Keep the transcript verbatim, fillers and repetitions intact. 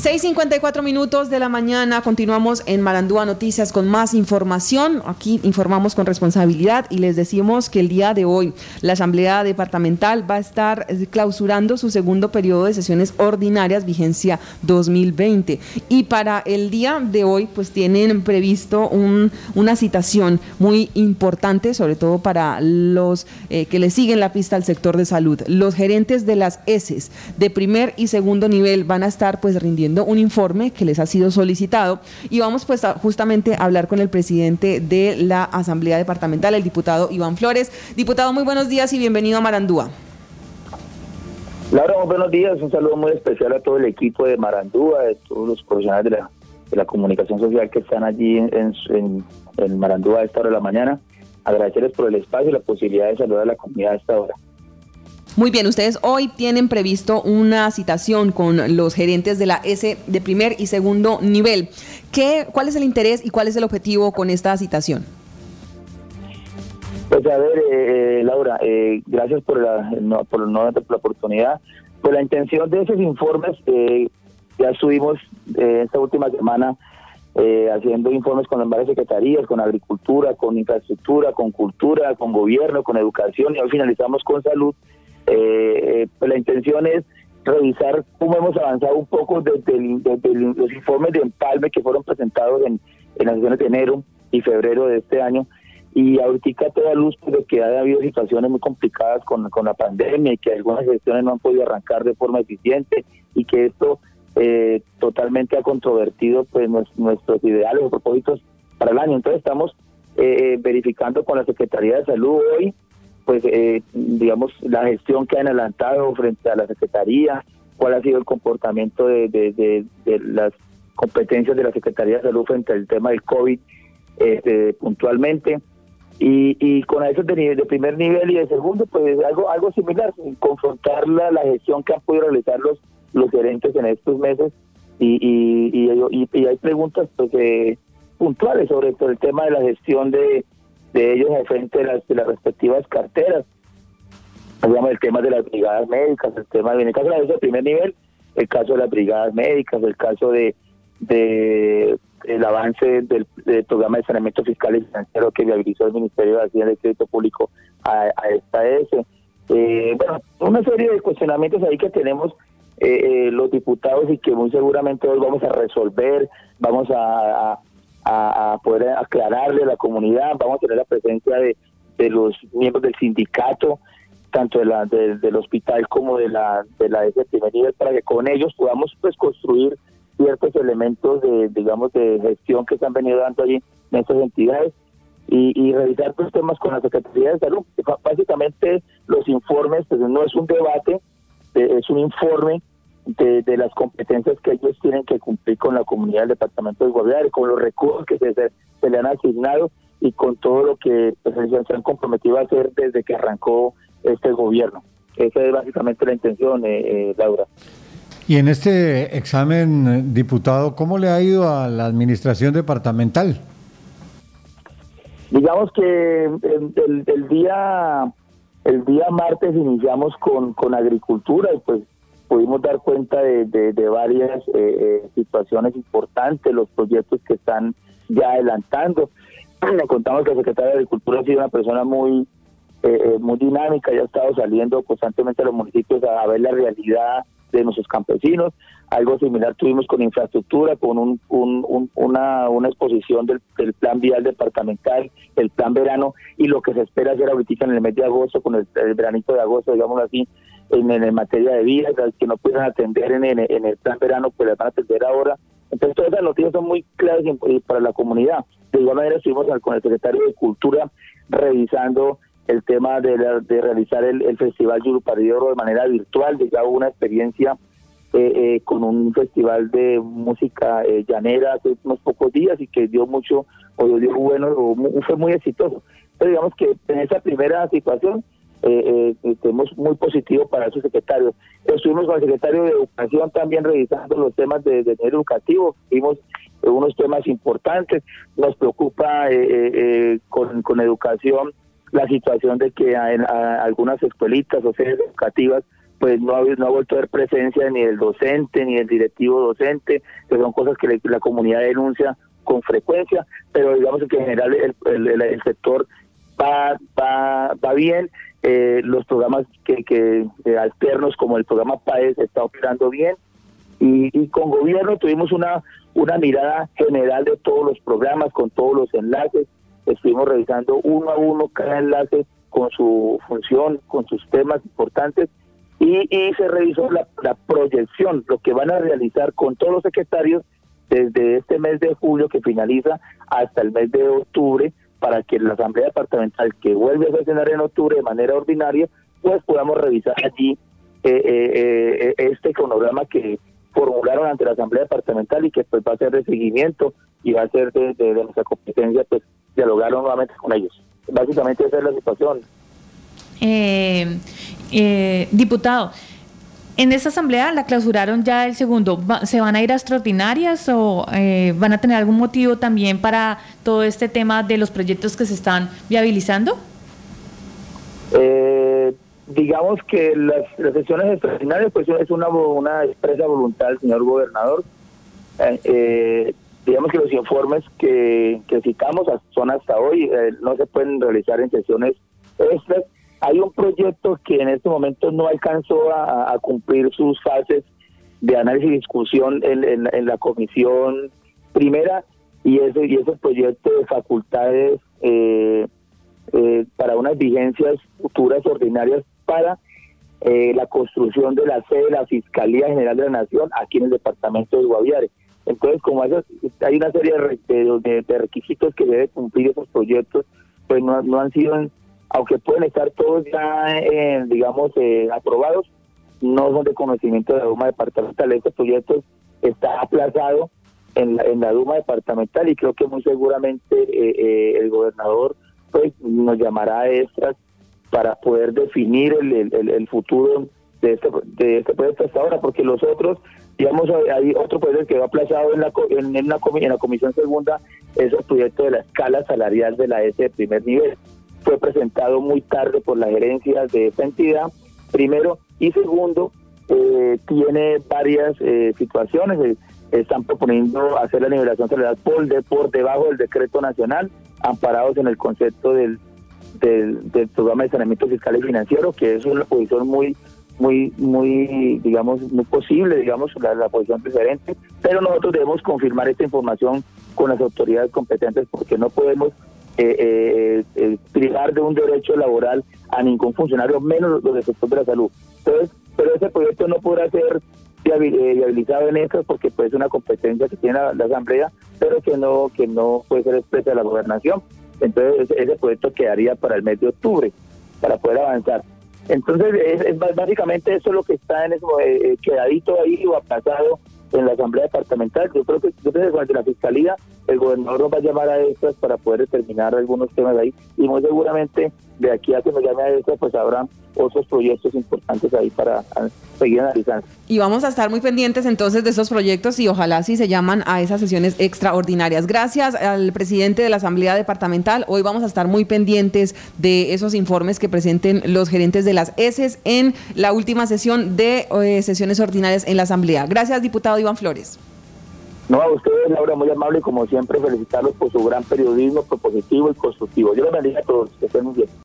seis cincuenta y cuatro minutos de la mañana, continuamos en Marandúa Noticias con más información. Aquí informamos con responsabilidad y les decimos que el día de hoy la Asamblea Departamental va a estar clausurando su segundo periodo de sesiones ordinarias vigencia dos mil veinte. Y para el día de hoy pues tienen previsto un, una citación muy importante, sobre todo para los eh, que le siguen la pista al sector de salud. Los gerentes de las E S Es de primer y segundo nivel van a estar pues rindiendo un informe que les ha sido solicitado y vamos pues a, justamente a hablar con el presidente de la Asamblea Departamental, el diputado Iván Flores. Diputado, muy buenos días y bienvenido a Marandúa. Laura, muy buenos días, un saludo muy especial a todo el equipo de Marandúa, de todos los profesionales de la, de la comunicación social que están allí en, en, en Marandúa a esta hora de la mañana. Agradecerles por el espacio y la posibilidad de saludar a la comunidad a esta hora. Muy bien, ustedes hoy tienen previsto una citación con los gerentes de la E S E de primer y segundo nivel. ¿Qué, ¿Cuál es el interés y cuál es el objetivo con esta citación? Pues a ver, eh, Laura, eh, gracias por la, no, por, no, por la oportunidad. Pues la intención de esos informes, eh, ya estuvimos eh, esta última semana eh, haciendo informes con las varias secretarías, con agricultura, con infraestructura, con cultura, con gobierno, con educación y hoy finalizamos con salud. Eh, pues la intención es revisar cómo hemos avanzado un poco desde, el, desde el, los informes de empalme que fueron presentados en, en las sesiones de enero y febrero de este año y ahorita toda luz de que ha habido situaciones muy complicadas con, con la pandemia y que algunas gestiones no han podido arrancar de forma eficiente y que esto eh, totalmente ha controvertido pues nuestros ideales o propósitos para el año. Entonces estamos eh, verificando con la Secretaría de Salud hoy pues eh, digamos la gestión que han adelantado frente a la Secretaría, cuál ha sido el comportamiento de, de, de, de las competencias de la Secretaría de Salud frente al tema del COVID eh, puntualmente y, y con eso de, nivel, de primer nivel y de segundo pues algo algo similar, confrontar la, la gestión que han podido realizar los los gerentes en estos meses y y, y, y, y hay preguntas pues eh, puntuales sobre, sobre el tema de la gestión de de ellos al frente de las, de las respectivas carteras. Hablamos del tema de las brigadas médicas, el tema de, en el caso de la primer nivel, el caso de las brigadas médicas, el caso de, de el avance del, del programa de saneamiento fiscal y financiero que viabilizó el Ministerio de Hacienda y Crédito Público a, a esta E S E. Eh, bueno, una serie de cuestionamientos ahí que tenemos eh, eh, los diputados y que muy seguramente hoy vamos a resolver, vamos a, a A, a poder aclararle a la comunidad. Vamos a tener la presencia de, de los miembros del sindicato, tanto de la, de, del hospital como de la de la E S E de primer nivel, para que con ellos podamos pues construir ciertos elementos de digamos de gestión que se han venido dando allí en estas entidades y, y revisar pues temas con la Secretaría de Salud. Básicamente los informes pues no es un debate, es un informe De, de las competencias que ellos tienen que cumplir con la comunidad del departamento de Guaviare, con los recursos que se, se, se le han asignado y con todo lo que pues, se han comprometido a hacer desde que arrancó este gobierno. Esa es básicamente la intención, eh, eh, Laura. Y en este examen, diputado, ¿cómo le ha ido a la administración departamental? Digamos que el, el, el día el día martes iniciamos con, con agricultura y pues pudimos dar cuenta de, de, de varias eh, eh, situaciones importantes, los proyectos que están ya adelantando. Le contamos que el secretario de Agricultura ha sido una persona muy eh, eh, muy dinámica, ya ha estado saliendo constantemente a los municipios a, a ver la realidad de nuestros campesinos. Algo similar tuvimos con infraestructura, con un, un, un, una, una exposición del, del plan vial departamental, el plan verano y lo que se espera hacer ahorita en el mes de agosto, con el, el veranito de agosto, digamos así, en, en materia de vías, que no pudieran atender en, en, en el plan verano, pues las van a atender ahora. Entonces todas esas noticias son muy claras para la comunidad. De igual manera estuvimos con el secretario de Cultura revisando el tema de, la, de realizar el, el Festival Yurupari de Oro de manera virtual. Ya hubo una experiencia eh, eh, con un festival de música eh, llanera hace unos pocos días y que dio mucho, o dio bueno, o fue muy exitoso. Pero digamos que en esa primera situación Eh, eh, tenemos muy positivo para su secretario. Estuvimos con el secretario de Educación también revisando los temas de, de nivel educativo, vimos eh, unos temas importantes. Nos preocupa eh, eh, con, con educación la situación de que en a, algunas escuelitas o sedes educativas pues no ha, no ha vuelto a haber presencia ni del docente ni del directivo docente, que son cosas que la comunidad denuncia con frecuencia, pero digamos que en general el, el, el sector va va, va bien. Eh, los programas que, que eh, alternos como el programa PAES está operando bien, y, y con gobierno tuvimos una una mirada general de todos los programas, con todos los enlaces. Estuvimos revisando uno a uno cada enlace con su función, con sus temas importantes, y, y se revisó la, la proyección, lo que van a realizar con todos los secretarios desde este mes de julio que finaliza hasta el mes de octubre, para que la Asamblea Departamental, que vuelve a sesionar en octubre de manera ordinaria, pues podamos revisar allí eh, eh, eh, este cronograma que formularon ante la Asamblea Departamental y que pues va a ser de seguimiento y va a ser de, de, de nuestra competencia, pues dialogar nuevamente con ellos. Básicamente esa es la situación. Eh, eh, diputado, en esta asamblea la clausuraron ya el segundo. ¿Se van a ir a extraordinarias o eh, van a tener algún motivo también para todo este tema de los proyectos que se están viabilizando? Eh, digamos que las, las sesiones extraordinarias pues es una, una expresa voluntad del señor gobernador. Eh, eh, digamos que los informes que, que citamos son hasta hoy, eh, no se pueden realizar en sesiones extras. Hay un proyecto que en este momento no alcanzó a, a cumplir sus fases de análisis y discusión en, en, en la comisión primera, y ese y ese proyecto de facultades eh, eh, para unas vigencias futuras ordinarias para eh, la construcción de la sede de la Fiscalía General de la Nación aquí en el departamento de Guaviare. Entonces, como hay una serie de, de, de requisitos que debe cumplir esos proyectos, pues no, no han sido... aunque pueden estar todos ya, eh, digamos, eh, aprobados, no son de conocimiento de la Duma Departamental. Este proyecto está aplazado en la, en la Duma Departamental, y creo que muy seguramente eh, eh, el gobernador pues nos llamará a extras para poder definir el, el, el futuro de este, de este proyecto hasta ahora, porque los otros, digamos, hay otro proyecto que quedó aplazado en la, en, en, la, en la comisión segunda, es el proyecto de la escala salarial de la S de primer nivel. Fue presentado muy tarde por la gerencia de esta entidad, primero, y segundo, eh, tiene varias eh, situaciones. Eh, están proponiendo hacer la nivelación salarial por, de, por debajo del decreto nacional, amparados en el concepto del, del, del programa de saneamiento fiscal y financiero, que es una posición muy, muy, muy, digamos, muy posible, digamos, la, la posición preferente, pero nosotros debemos confirmar esta información con las autoridades competentes, porque no podemos Eh, eh, eh, privar de un derecho laboral a ningún funcionario, menos los del sector de la salud. Entonces, pero ese proyecto no podrá ser viabilizado en estas, porque pues es una competencia que tiene la, la Asamblea, pero que no que no puede ser expresa de la gobernación. Entonces ese, ese proyecto quedaría para el mes de octubre, para poder avanzar. Entonces es, es básicamente eso es lo que está en eso, eh, quedadito ahí o aplazado en la Asamblea Departamental. Yo creo que yo creo que durante la Fiscalía el gobernador nos va a llamar a estas para poder determinar algunos temas de ahí, y muy seguramente de aquí a que nos llame a estas pues habrá otros proyectos importantes ahí para seguir analizando. Y vamos a estar muy pendientes entonces de esos proyectos, y ojalá sí se llaman a esas sesiones extraordinarias. Gracias al presidente de la Asamblea Departamental. Hoy vamos a estar muy pendientes de esos informes que presenten los gerentes de las E S Es en la última sesión de eh, sesiones ordinarias en la Asamblea. Gracias, diputado Iván Flores. No, a ustedes, Laura, muy amable, y como siempre felicitarlos por su gran periodismo propositivo y constructivo. Yo les bendiga a todos, que estén muy bien.